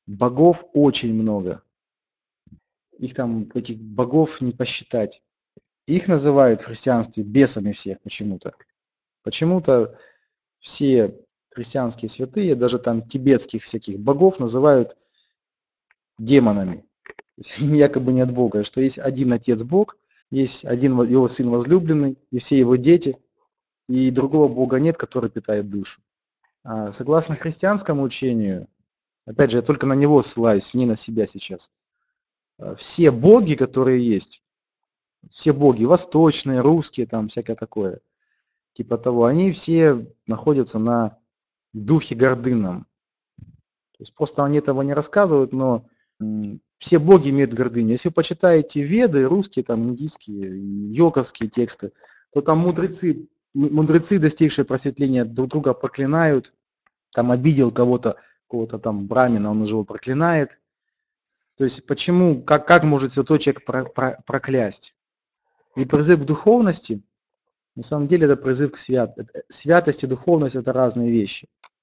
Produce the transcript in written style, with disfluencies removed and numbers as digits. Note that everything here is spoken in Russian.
Богов очень много. Их там, этих богов не посчитать. Их называют в христианстве бесами всех почему-то. Почему-то все христианские святые, даже там тибетских всяких богов называют демонами. То есть они якобы не от Бога, что есть один Отец Бог, есть один его Сын возлюбленный, и все его дети, и другого Бога нет, который питает душу. А согласно христианскому учению, опять же, я только на него ссылаюсь, не на себя сейчас, все боги, которые есть, все боги, восточные, русские, там всякое такое, типа того, они все находятся на духе гордынном. То есть просто они этого не рассказывают, но все боги имеют гордыню. Если вы почитаете Веды, русские, там, индийские, йоговские тексты, то там мудрецы, достигшие просветления, друг друга проклинают, там обидел кого-то, какого-то там брамина, он уже его проклинает. То есть почему, как может святой человек проклясть? И призыв к духовности, на самом деле это призыв к святости. Святость и духовность это разные вещи.